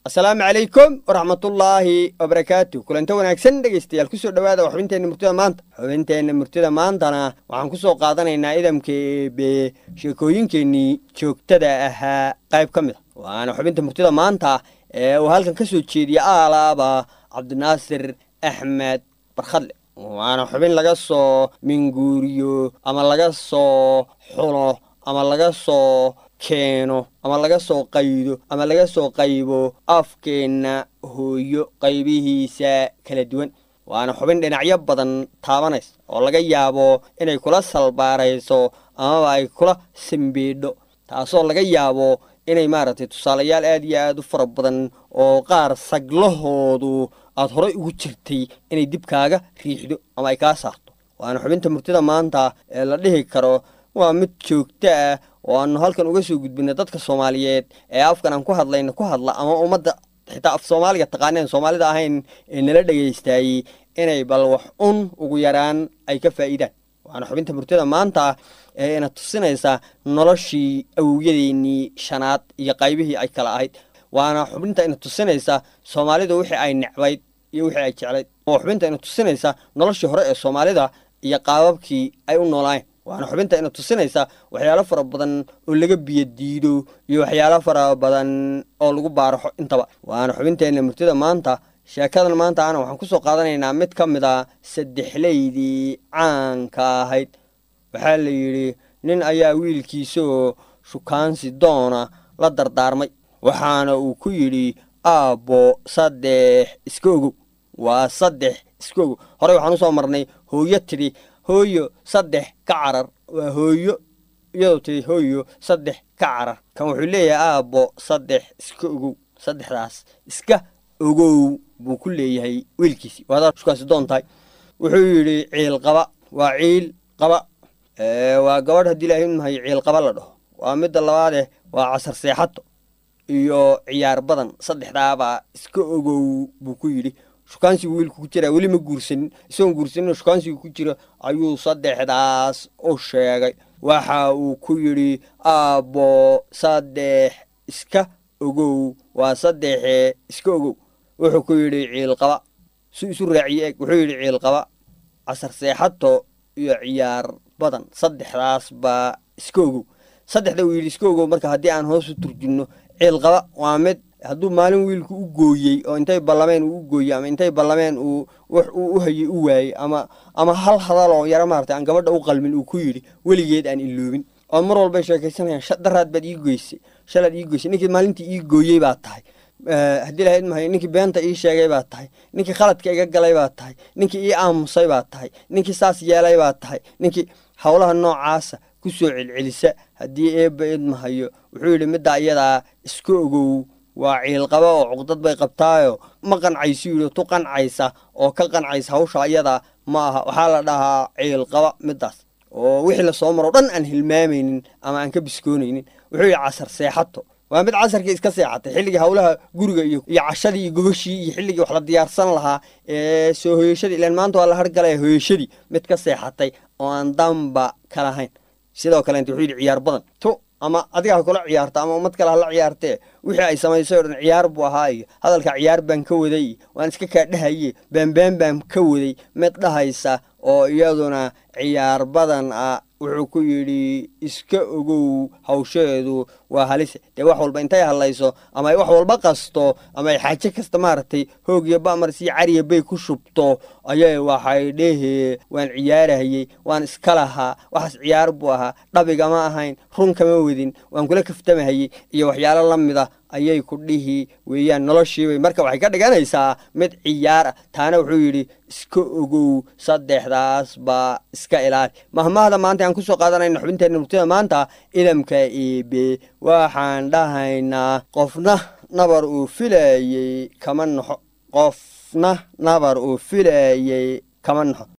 السلام عليكم ورحمة الله وبركاته. كلنتو wanaagsan dhageystayaal ku soo dhawaada xubinteena murtida maantana waxaan ku soo qaadanaynaa idamkee sheekooyinkeenii joogtada ahaa qayb ka mid ah waana xubinta murtida maanta ee uu halkan ka soo jeediya alaaba Cabdinaasir Axmed Barkhadle waana xubin laga soo minguuriyo ama laga soo xulo ama laga soo keeno ama laga soo qaydo ama laga soo qaybo afkeena hooyo qaybihiisa kala duwan waana xubin dhinacyo badan taabanaysa oo laga yaabo inay kula salbaarayso ama ay kula simbiidho taasoo laga yaabo inay maaragtay tusaalayaal aad iyo aad u fara badan oo qaar saglahoodu aad horay ugu jirtay inay dib kaaga riixdo ama ay kaa saarto waana xubinta murtida maanta ee la dhihi karo waa mid joogto ah oo aanu halkan uga soo gudbinay dadka Soomaaliyeed ee afkan aan ku hadlayno ku hadla ama ummadda xitaa af Soomaaliga taqaaneen Soomaalida ahayn ee nala dhageystay inay bal wax ugu yaraan ay ka faa'iidaan waana xubinta murtida maanta ee ina tusinaysa noloshii awgeedeenii shanaad iyo qaybihii ay kala ahayd waana xubinta ina tusinaysa Soomaalida wixii ay necbayd iyo wixii ay jeclayd oo xubinta ina tusinaysa noloshii hore ee Soomaalida iyo qaababkii ay u noolaayeen waana xubinta ina tusinaysa waxyaalo fara badan oo laga biyo diido iyo waxyaalo fara badan oo lagu baaraxo intaba waana xubinteena murtida maanta sheekadan maanta ana waxaan ku soo qaadanaynaa mid ka mid ah saddexleydii caanka ahayd waxaa la yiri nin ayaa wiilkiisa shukaansi doona la dardaarmay waxaana uu ku yiri aabbo saddex iska ogow waa saddex iska ogow hore waxaan u soo marnay hooyo tiri hooyo saddex ka carar waa hooyo iyadoo tiri hooyo saddex ka carar kan wuxuu leeyahay aabbo saddex iska ogow saddexdaas iska ogow buu ku leeyahay wiilkiisii waada shukaansi doontahay wuxuu yidhi ciil qaba waa ciil qaba waa gabadh haddii ilaahay mahay ciil qaba la dhaho waa midda labaad waa casar seexato iyo ciyaar badan saddexdaaba iska ogow buu ku yidhi shukaansigu wiilku ku jira weli ma guursanin isagoon guursanin shukaansigu ku jira ayuu saddexdaas u sheegay waxa uu ku yidhi aabbo saddex iska ogow waa saddexe iska ogow wuxuu ku yidhi ciil qaba si isu raaciye eg wuxuu yidhi ciil qaba casar seexato iyo ciyaar badan saddexdaas baa iska ogow saddexda uu yidhi iska ogow marka haddii aan hoos u turjinno ciil qaba waa mid hadduu maalin wiilku u gooyey oo intay ballameen uu u gooyey ama intay ballameen uu wax uu u hayay u waayey ama hal hadal oo yara maartay aan gabadha u qalmin uu ku yidhi weligeed aan iloobin oo mar walba sheekaysanayaan daraad baad ii goysay shalaad ii goysay ninkii maalintii ii gooyey baa tahay haddii lahayd mahay ninkii beenta ii sheegay baa tahay ninkii khaladka iga galay baa tahay ninkii ii aamusay baa tahay ninkii saas yeelay baa tahay ninkii howlaha noocaasa ku soo celcelisa haddii eebba idmahayo wuxuu yidhi midda iyadaa iska ogow waa ciil qaba oo cuqdad bay qabtaayo ma qancayso yidhi tu qancaysa oo ka qancaysa hawsha iyada ma aha waxaa la dhahaa ciil qaba middaas oo wixii la soo maro dhan aan hilmaamaynin ama aan ka biskoonaynin wuxuu yidhi casar seexato waa mid casarkii iska seexatay xilligii howlaha guriga iyo cashadii iyo gogashii iyo xilligii wax la diyaarsan lahaa ee soo hoyashadii ilaan maanta waa la hargalaya hoyashadii mid ka seexatay oo aan damba ka lahayn sidoo kale inta wuxuu yidhi ciyaar badan tu ama adiga ha kula ciyaarta ama ummad kale ha la ciyaartee wixii ay samaysay oo dhan ciyaar buu ahaa iyo hadalka ciyaar baan ka waday waan iska kaa dhahaye baan ka waday mid dhahaysa oo iyaduna ciyaar badan ah wuxuu ku yidhi iska ogow hawsheedu waa halise dee wax walba intay hadlayso ama ay wax walba qasto ama ay xaaje kasta maaragtay hoog iyo ba'mar sii cariya bay ku shubto ayay waxay dhehee waan ciyaarahayey waan iska lahaa waxaas ciyaar buu ahaa dhabigama ahayn run kama wadin waan kula kaftamahayey iyo waxyaalo la mid ah ayay ku dhihi weeyaan noloshiibay marka waxay ka dhiganaysaa mid ciyaar ah taana wuxuu yidhi iska ogow saddexdaas baa iska ilaali mahmahda maanta aan ku soo qaadanayna xubinteena murtida maanta idamka eebe waxaan dhahaynaa qofna nabar uu filayey kama naxo qofna nabar uu filayey kama naxo